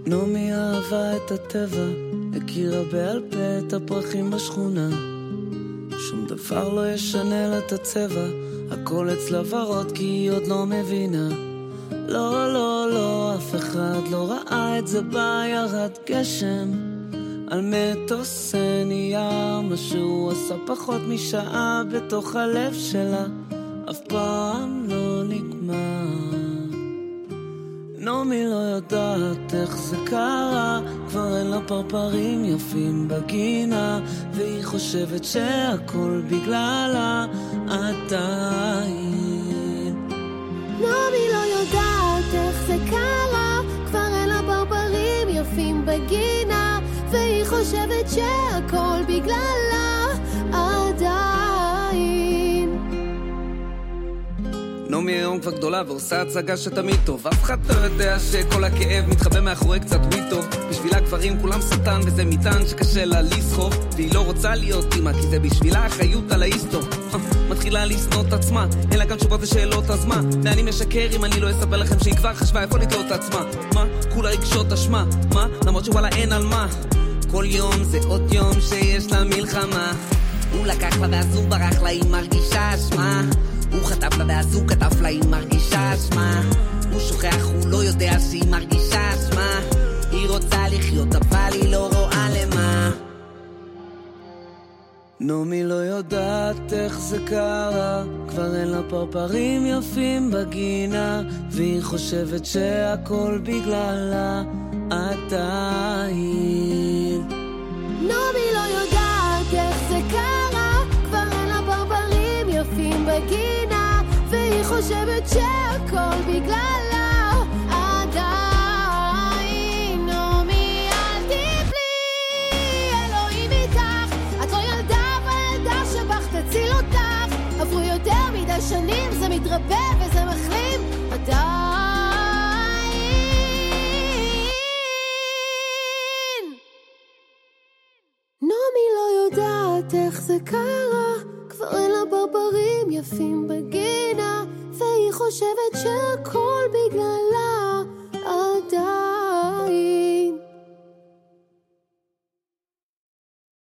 נעמי אהבה את הטבע, הכירה בעל פה את הפרחים בשכונה. שום דבר לא ישנה לה את הצבע, הכל אצלה ורוד כי היא עוד לא מבינה. לא, לא, לא, אף אחד לא ראה את זה בירד גשם על מטוס נייר, מה שהוא עשה פחות משעה בתוך הלב שלה אף פעם לא נגמר. נעמי לא יודעת איך זה קרה, כבר אין לה פרפרים יפים בגינה, והיא חושבת שהכל בגללה עדיין. נעמי לא יודעת איך זה קרה, כבר אין לה פרפרים יפים בגינה, והיא חושבת שהכל בגללה עדיין. נעמי היום כבר גדולה ועושה הצגה שתמיד טוב, אף אחד לא יודע שכל הכאב מתחבא מאחורי קצת וויד טוב. בשבילה גברים כולם סטן וזה מיטן שקשה לה לסחוב, והיא לא רוצה להיות אימא כי זה בשבילה אחריות על ההיסטור. מתחילה לסנות את עצמה, אין לה גם תשובות לשאלות, אז מה? ואני משקר אם אני לא אספר לכם שהיא כבר חשבה איפה לתלות את עצמה. מה? כולה רגשות אשמה, מה? למרות שוואלה אין על מה. כל יום זה עוד יום שיש לה מלחמה. הוא לקח לה ואז הוא ברח לה, היא מרגישה אשמה. הוא חטף לה ואז הוא כתב לה, היא מרגישה אשמה. הוא שוכח, הוא לא יודע שהיא מרגישה אשמה. היא רוצה לחיות אבל היא לא רואה למה. נעמי לא יודעת איך זה קרה, כבר אין לה פרפרים יפים בגינה, והיא חושבת שהכל בגללה עדיין. נעמי לא יודעת איך זה קרה, כבר אין לה פרפרים יפים בגינה, והיא חושבת שהכל בגללה עדיין. נעמי אל תיפלי, אלוהים איתך, את לא ילדה וילדה שבך תציל אותך. עברו יותר מדי שנים, זה מתרבה וזה מחלים עדיין. נעמי לא יודעת איך זה קרה, כבר אין לה ברברים יפים בגינה, והיא חושבת שהכל בגללה